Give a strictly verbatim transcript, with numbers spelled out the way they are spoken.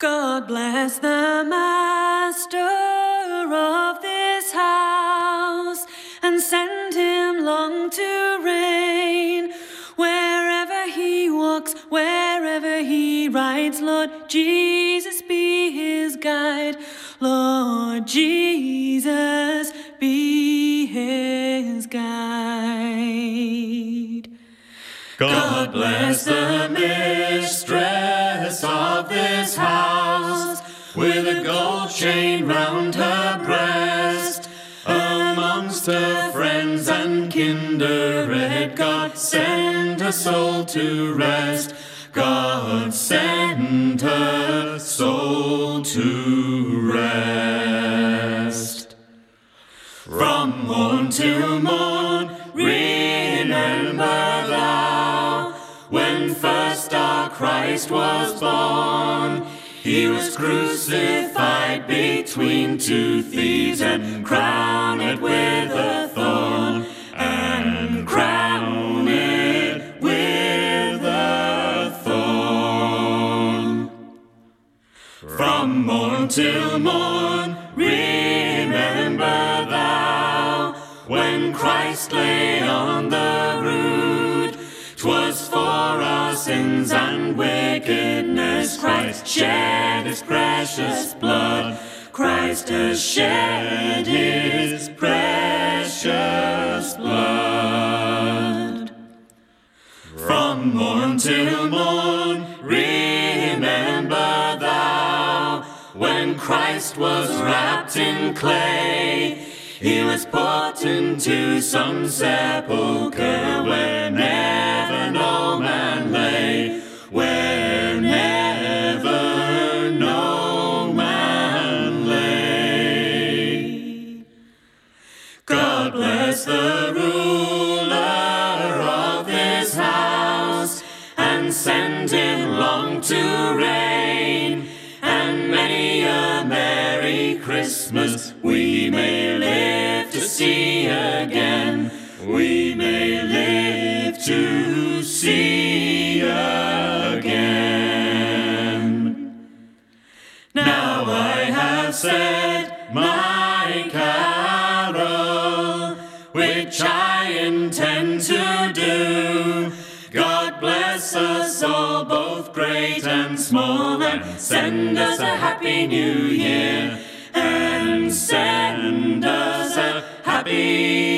God bless the master of this house, and send him long to reign. Wherever he walks, wherever he rides, Lord Jesus be his guide. Lord Jesus be his guide. God bless the mistress of this house, with a gold chain round her breast. Amongst her friends and kindred, God send her soul to rest. God send her soul to rest. From morn till morn, remember thou, when first our Christ was born. He was crucified between two thieves, and crowned with a thorn, and crowned with a thorn. From morn till morn, remember thou, when Christ lay on the rood. 'Twas for our sins and wickedness Christ shed his precious blood. Christ has shed his precious blood. From morn till morn, remember thou, when Christ was wrapped in clay. He was put into some sepulchre where never no man lay, where never no man lay. God bless the ruler of this house, and send him long to reign, and many a Merry Christmas we may live to see again. We may live to see again. Now I have said my carol, which I intend to do. God bless us all, both great and small, and send us a happy new year, and send us a happy